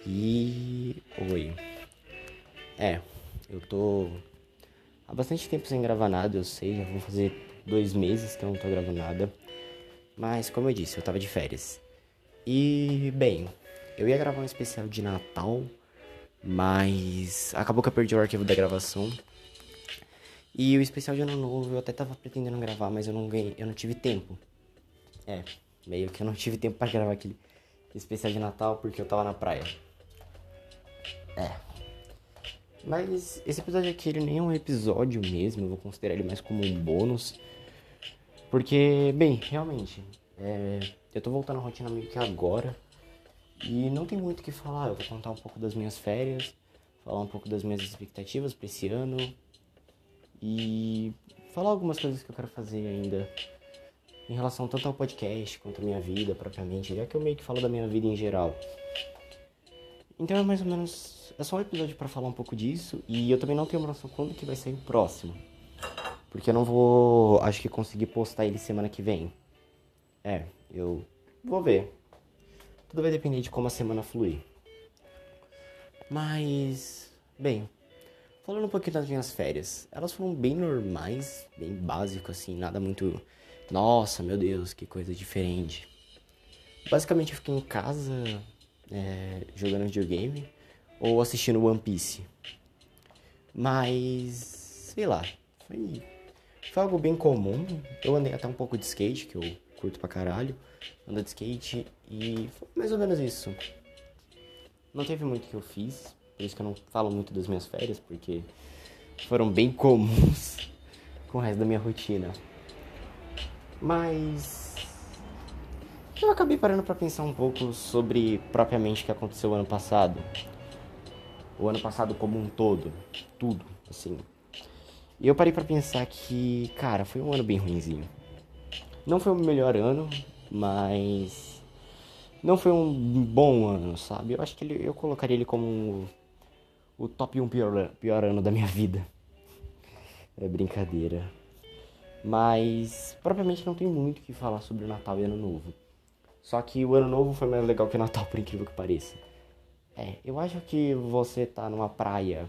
E. Oi. É, eu tô há bastante tempo sem gravar nada, eu sei, já vão fazer 2 meses que eu não tô gravando nada. Mas, como eu disse, eu tava de férias. E, bem, eu ia gravar um especial de Natal, mas acabou que eu perdi o arquivo da gravação. E o especial de Ano Novo eu até tava pretendendo gravar, mas eu não tive tempo. É, meio que eu não tive tempo pra gravar aquele especial de Natal porque eu tava na praia. Mas esse episódio aqui, ele nem é um episódio mesmo, eu vou considerar ele mais como um bônus. Porque, bem, realmente, eu tô voltando à rotina meio que agora. E não tem muito o que falar, eu vou contar um pouco das minhas férias, falar um pouco das minhas expectativas pra esse ano. E falar algumas coisas que eu quero fazer ainda em relação tanto ao podcast quanto à minha vida propriamente, já que eu meio que falo da minha vida em geral. Então é mais ou menos. É só um episódio pra falar um pouco disso. E eu também não tenho uma noção quando que vai sair o próximo. Porque eu não vou, acho que conseguir postar ele semana que vem. Eu vou ver. Tudo vai depender de como a semana fluir. Mas, bem, falando um pouquinho das minhas férias. Elas foram bem normais, bem básico assim, nada muito. Nossa, meu Deus, que coisa diferente. Basicamente eu fiquei em casa jogando videogame ou assistindo One Piece. Mas, sei lá, foi, foi algo bem comum. Eu andei até um pouco de skate, que eu curto pra caralho. Andar de skate e foi mais ou menos isso. Não teve muito que eu fiz, por isso que eu não falo muito das minhas férias, porque foram bem comuns com o resto da minha rotina. Mas eu acabei parando pra pensar um pouco sobre propriamente o que aconteceu ano passado. O ano passado como um todo, tudo, assim. E eu parei pra pensar que, cara, foi um ano bem ruinzinho. Não foi o melhor ano, mas não foi um bom ano, sabe? Eu acho que eu colocaria ele como o top um pior ano da minha vida. É brincadeira. Mas, propriamente não tem muito o que falar sobre o Natal e Ano Novo. Só que o Ano Novo foi mais legal que o Natal, por incrível que pareça. Eu acho que você tá numa praia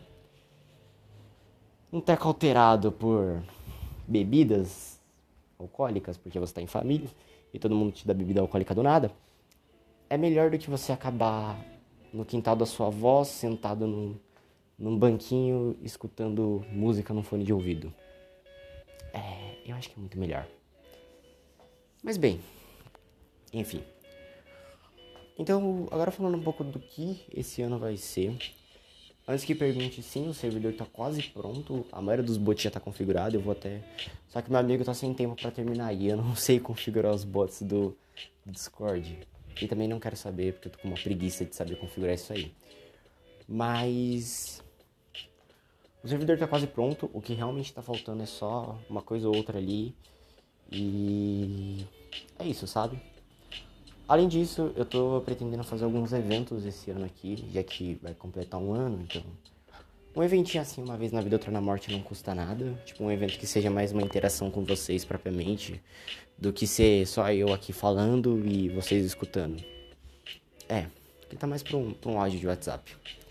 um teco alterado por bebidas alcoólicas, porque você tá em família e todo mundo te dá bebida alcoólica do nada. É melhor do que você acabar no quintal da sua avó, sentado num banquinho, escutando música no fone de ouvido. Eu acho que é muito melhor. Mas bem, enfim. Então, agora falando um pouco do que esse ano vai ser. Antes que pergunte, sim, o servidor tá quase pronto. A maioria dos bots já tá configurado, eu vou até... Só que meu amigo tá sem tempo pra terminar e eu não sei configurar os bots do Discord. E também não quero saber, porque eu tô com uma preguiça de saber configurar isso aí. Mas... o servidor tá quase pronto, o que realmente tá faltando é só uma coisa ou outra ali. E... é isso, sabe? Além disso, eu tô pretendendo fazer alguns eventos esse ano aqui, já que vai completar um ano, então... um eventinho assim, uma vez na vida, outra na morte, não custa nada. Tipo, um evento que seja mais uma interação com vocês propriamente, do que ser só eu aqui falando e vocês escutando. Que tá mais pra um áudio de WhatsApp.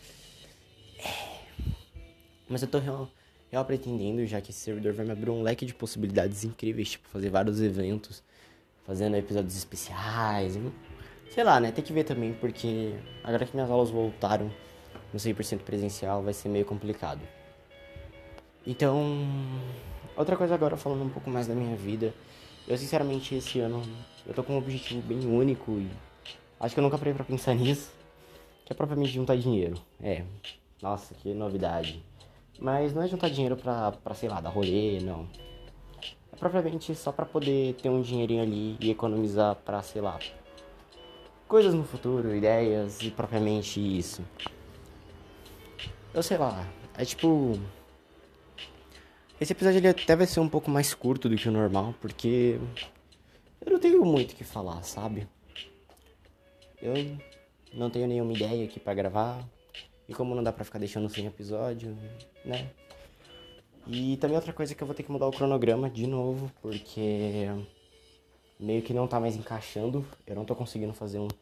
Mas eu tô real pretendendo, já que esse servidor vai me abrir um leque de possibilidades incríveis, tipo, fazer vários eventos, fazendo episódios especiais, sei lá, né? Tem que ver também, porque agora que minhas aulas voltaram no 100% presencial, vai ser meio complicado. Então, outra coisa agora, falando um pouco mais da minha vida. Eu, sinceramente, esse ano, eu tô com um objetivo bem único e acho que eu nunca parei pra pensar nisso, que é propriamente juntar dinheiro. Nossa, que novidade. Mas não é juntar dinheiro pra sei lá, dar rolê, não. É propriamente só pra poder ter um dinheirinho ali e economizar pra, sei lá, coisas no futuro, ideias e propriamente isso. Eu sei lá, é tipo... esse episódio ele até vai ser um pouco mais curto do que o normal, porque eu não tenho muito o que falar, sabe? Eu não tenho nenhuma ideia aqui pra gravar. E como não dá pra ficar deixando sem episódio, né? E também outra coisa que eu vou ter que mudar o cronograma de novo, porque meio que não tá mais encaixando. Eu não tô conseguindo fazer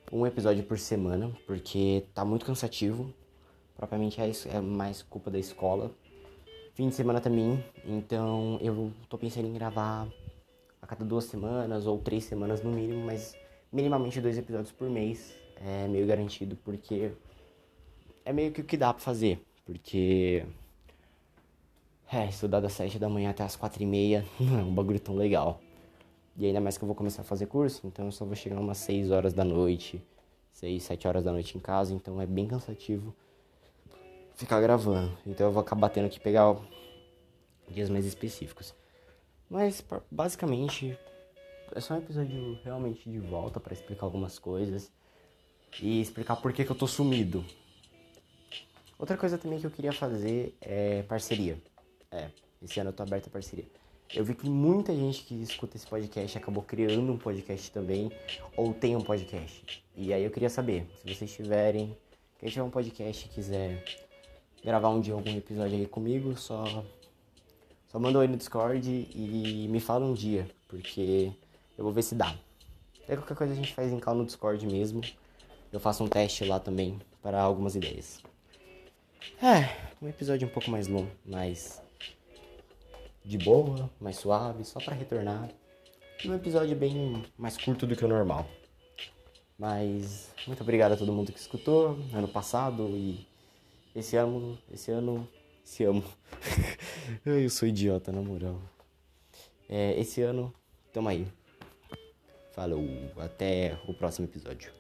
um episódio por semana, porque tá muito cansativo. Propriamente é mais culpa da escola. Fim de semana também, então eu tô pensando em gravar a cada 2 semanas ou 3 semanas no mínimo, mas minimamente 2 episódios por mês é meio garantido, porque é meio que o que dá pra fazer. Porque estudar das 7 da manhã até as 4h30 não é um bagulho tão legal. E ainda mais que eu vou começar a fazer curso, então eu só vou chegar umas 6 horas da noite, 6, 7 horas da noite em casa, então é bem cansativo ficar gravando. Então eu vou acabar tendo que pegar dias mais específicos. Mas basicamente é só um episódio realmente de volta pra explicar algumas coisas e explicar por que eu tô sumido. Outra coisa também que eu queria fazer é parceria. Esse ano eu tô aberto a parceria. Eu vi que muita gente que escuta esse podcast acabou criando um podcast também, ou tem um podcast. E aí eu queria saber, se vocês tiverem, quem tiver um podcast e quiser gravar um dia algum episódio aí comigo, só manda um oi no Discord e me fala um dia, porque eu vou ver se dá. Aí qualquer coisa a gente faz em call no Discord mesmo. Eu faço um teste lá também para algumas ideias. Um episódio um pouco mais longo, mais de boa, mais suave, só pra retornar. E um episódio bem mais curto do que o normal. Mas muito obrigado a todo mundo que escutou ano passado e esse ano. Eu sou idiota, na moral. Esse ano, tamo aí. Falou, até o próximo episódio.